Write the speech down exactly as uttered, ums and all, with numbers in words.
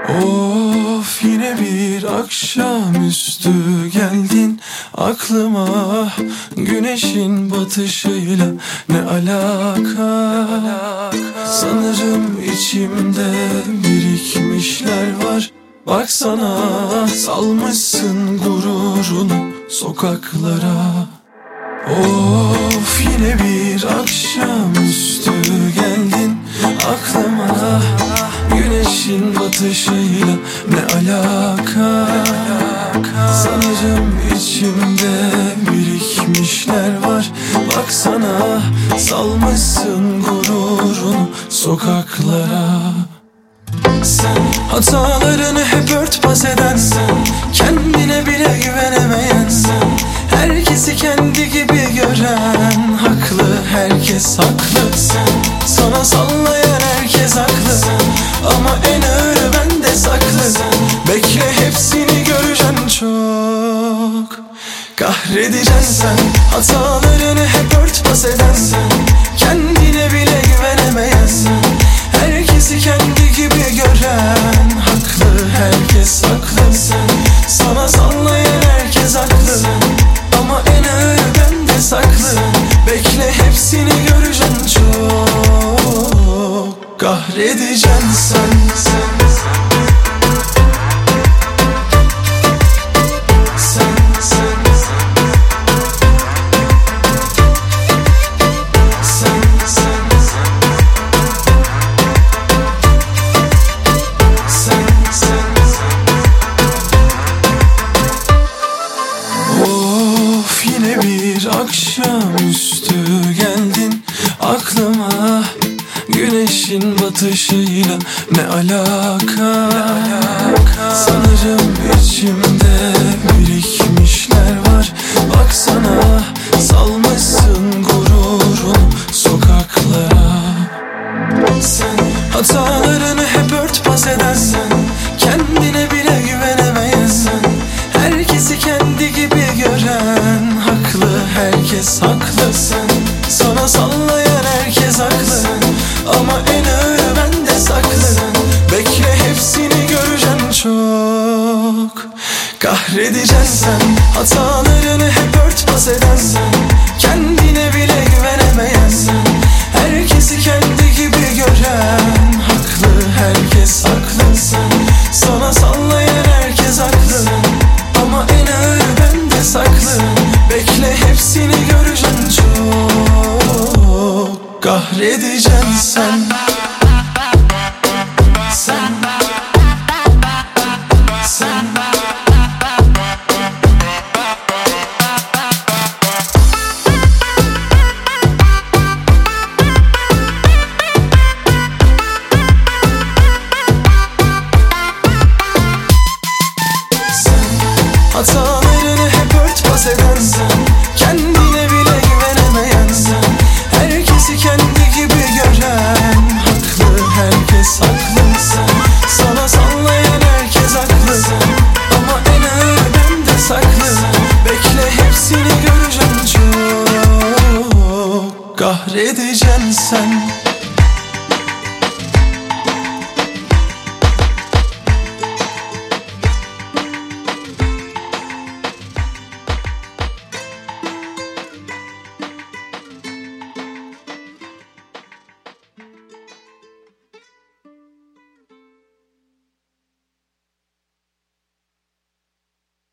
Of, yine bir akşamüstü geldin aklıma. Güneşin batışıyla ne alaka? Sanırım içimde birikmişler var. Baksana, salmışsın gururunu sokaklara. Of, yine bir akşamüstü geldin aklıma. Güneşin batışıyla ne alaka? Sanırım içimde birikmişler var. Baksana, salmışsın gururunu sokaklara. Sen hatalarını hep örtbas edensen, kendine bile güvenemeyensen, herkesi kendi gibi gören haklı, herkes haklı. Sen sana sallayan herkes haklı, ama en ağırı bende saklı. Bekle, hepsini göreceksin çok. Kahredeceksin sen, hatalarını hep örtbas edensen, kendine bile güvenemeyensen, herkesi kendi gibi gören haklı, herkes haklı. Sen sana sallayan herkes haklı, ama en ağırı bende saklı. Bekle, hepsini göreceksin çok. Kahredeceksin sen, sen. Bir akşamüstü geldin aklıma. Güneşin batışıyla ne alaka? Sanırım içimde birikmişler var. Baksana, salmışsın gururunu sokaklara. Sen hatalarını hep örtbas edensen, kendine bile güvenemeyensen, herkesi kendi gibi gören haklı, herkes haklı. Sen sana sallayan herkes haklı, ama en ağırı bende saklı. Bekle, hepsini göreceksin çok. Kahredeceksin sen, hatalarını hep örtbas edensen, kendine bile güvenemeyensen, herkesi kendi gibi gören haklı, herkes haklı. Sen sana sallayan herkes haklı, ama en ağırı bende saklı. Bekle, hepsini göreceksin çok. Kahredeceksin sen, sen, sen. Hatalarını hep örtbas edensen,